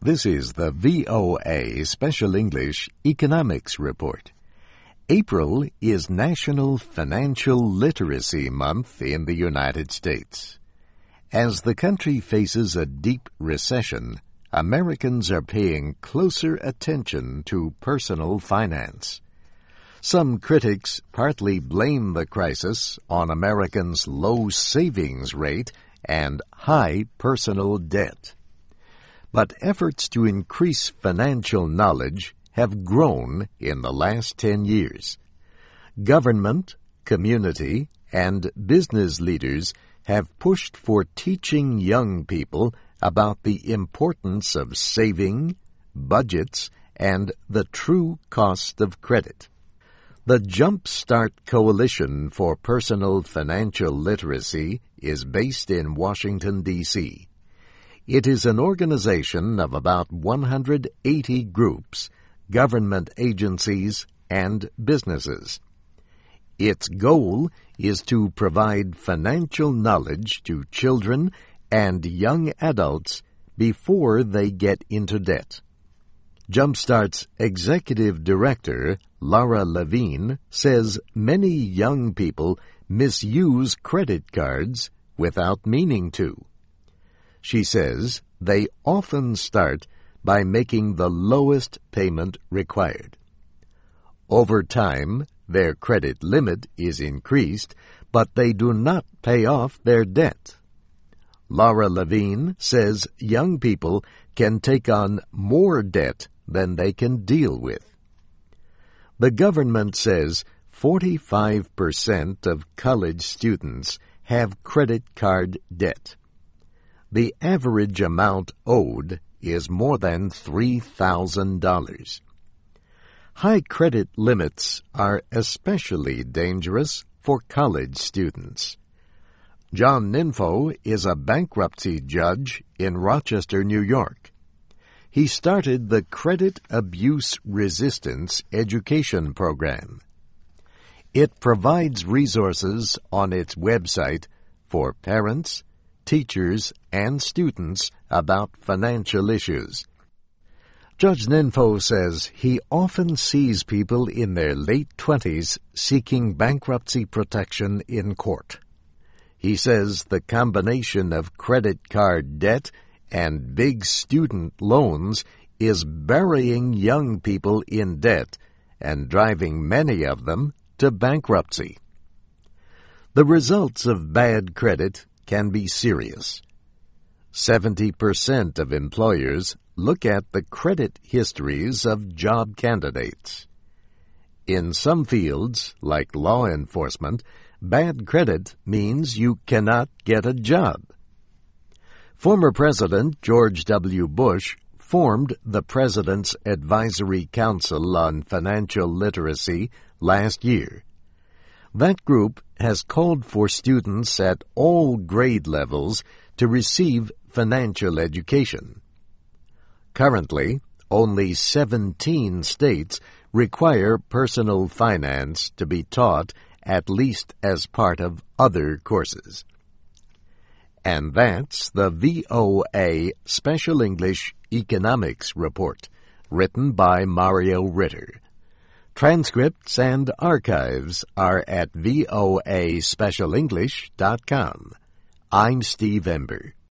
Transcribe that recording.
This is the VOA Special English Economics Report. April is National Financial Literacy Month in the United States. As the country faces a deep recession, Americans are paying closer attention to personal finance. Some critics partly blame the crisis on Americans' low savings rate and high personal debt. But efforts to increase financial knowledge have grown in the last 10 years. Government, community, and business leaders have pushed for teaching young people about the importance of saving, budgets, and the true cost of credit. The Jump Start Coalition for Personal Financial Literacy is based in Washington, D.C. It is an organization of about 180 groups, government agencies, and businesses. Its goal is to provide financial knowledge to children and young adults before they get into debt. Jumpstart's executive director, Laura Levine, says many young people misuse credit cards without meaning to. She says they often start by making the lowest payment required. Over time, their credit limit is increased, but they do not pay off their debt. Laura Levine says young people can take on more debt than they can deal with. The government says 45% of college students have credit card debt. The average amount owed is more than $3,000. High credit limits are especially dangerous for college students. John Ninfo is a bankruptcy judge in Rochester, New York. He started the Credit Abuse Resistance Education Program. It provides resources on its website for parents, teachers, and students about financial issues. Judge Ninfo says he often sees people in their late 20s seeking bankruptcy protection in court. He says the combination of credit card debt and big student loans is burying young people in debt and driving many of them to bankruptcy. The results of bad credit can be serious. 70% of employers look at the credit histories of job candidates. In some fields, like law enforcement, bad credit means you cannot get a job. Former President George W. Bush formed the President's Advisory Council on Financial Literacy last year. That group has called for students at all grade levels to receive financial education. Currently, only 17 states require personal finance to be taught at least as part of other courses. And that's the VOA Special English Economics Report, written by Mario Ritter. Transcripts and archives are at voaspecialenglish.com. I'm Steve Ember.